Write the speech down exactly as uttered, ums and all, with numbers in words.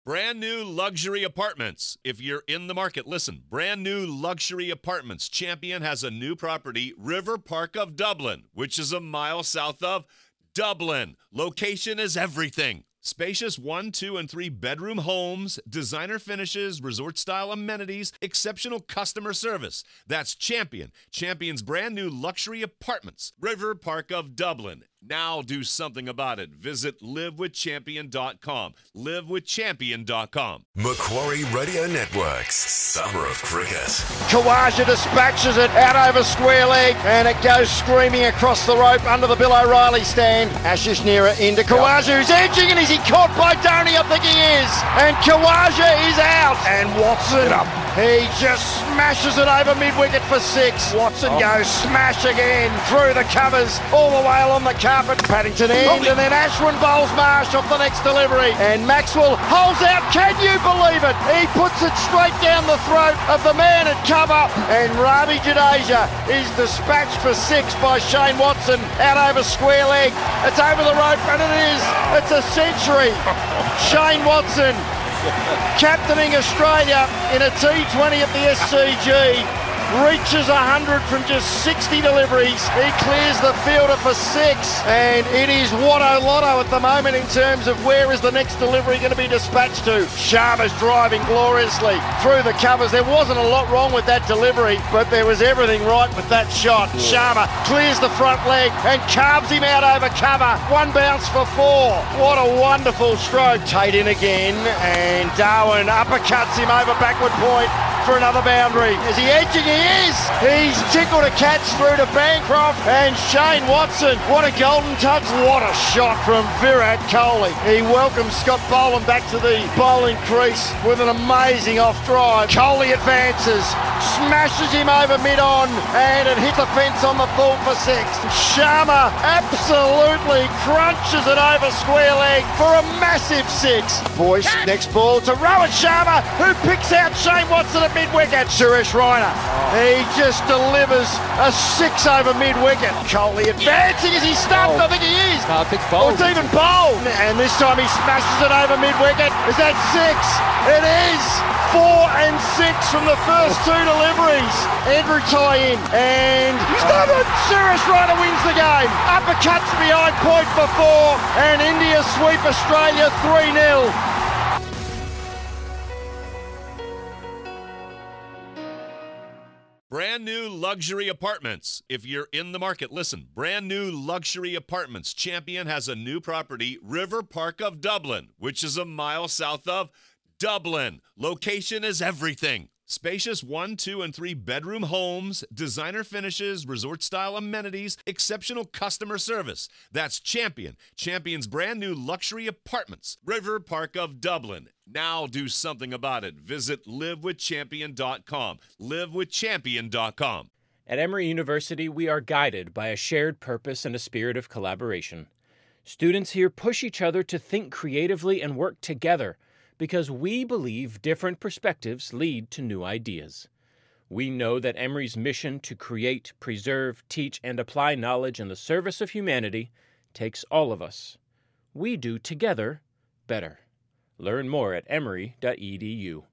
Brand new luxury apartments. If you're in the market, listen. Brand new luxury apartments. Champion has a new property, River Park of Dublin, which is a mile south of Dublin. Location is everything. Spacious one, two, and three bedroom homes, designer finishes, resort-style amenities, exceptional customer service. That's Champion. Champion's brand new luxury apartments, River Park of Dublin. Now do something about it. Visit live with champion dot com. live with champion dot com. Macquarie Radio Network's Summer of Cricket. Khawaja dispatches it out over square leg and it goes screaming across the rope under the Bill O'Reilly stand. Ashish Nira into Khawaja, who's edging, and is he caught by Dhoni? I think he is. And Khawaja is out. And Watson up. He just smashes it over mid-wicket for six. Watson oh. goes smash again through the covers all the way along the carpet. Paddington end, and then Ashwin bowls Marsh off the next delivery. And Maxwell holds out. Can you believe it? He puts it straight down the throat of the man at cover. And Ravi Jadeja is dispatched for six by Shane Watson out over square leg. It's over the rope, and it is. It's a century. Shane Watson captaining Australia in a T twenty at the S C G. Reaches one hundred from just sixty deliveries. He clears the fielder for six. And it is Watto Lotto at the moment in terms of where is the next delivery going to be dispatched to. Sharma's driving gloriously through the covers. There wasn't a lot wrong with that delivery, but there was everything right with that shot. Yeah. Sharma clears the front leg and carves him out over cover. One bounce for four. What a wonderful stroke. Tate in again, and Darwin uppercuts him over backward point for another boundary. Is he edging? He is. He's tickled a catch through to Bancroft, and Shane Watson. What a golden touch. What a shot from Virat Kohli. He welcomes Scott Boland back to the bowling crease with an amazing off drive. Kohli advances, smashes him over mid-on, and it hits the fence on the full for six. Sharma absolutely crunches it over square leg for a massive six. Boyce, next ball to Rohit Sharma, who picks out Shane Watson at mid-wicket. Suresh Raina, he just delivers a six over mid-wicket. Kohli advancing. Is he stumped? I think he is. No, I think bowled. Oh, it's even bowled. And this time he smashes it over mid-wicket. Is that six? It is. Four and six from the first two deliveries. Andrew tie in, and he's done it. Suresh Raina wins the game. Uppercuts behind point for four, and India sweep Australia three nil. Brand new luxury apartments. If you're in the market, listen. Brand new luxury apartments. Champion has a new property, River Park of Dublin, which is a mile south of Dublin. Location is everything. Spacious one, two, and three bedroom homes, designer finishes, resort-style amenities, exceptional customer service. That's Champion. Champion's brand new luxury apartments, River Park of Dublin. Now do something about it. Visit live with champion dot com. live with champion dot com. At Emory University, we are guided by a shared purpose and a spirit of collaboration. Students here push each other to think creatively and work together, because we believe different perspectives lead to new ideas. We know that Emory's mission to create, preserve, teach, and apply knowledge in the service of humanity takes all of us. We do together better. Learn more at emory dot e d u.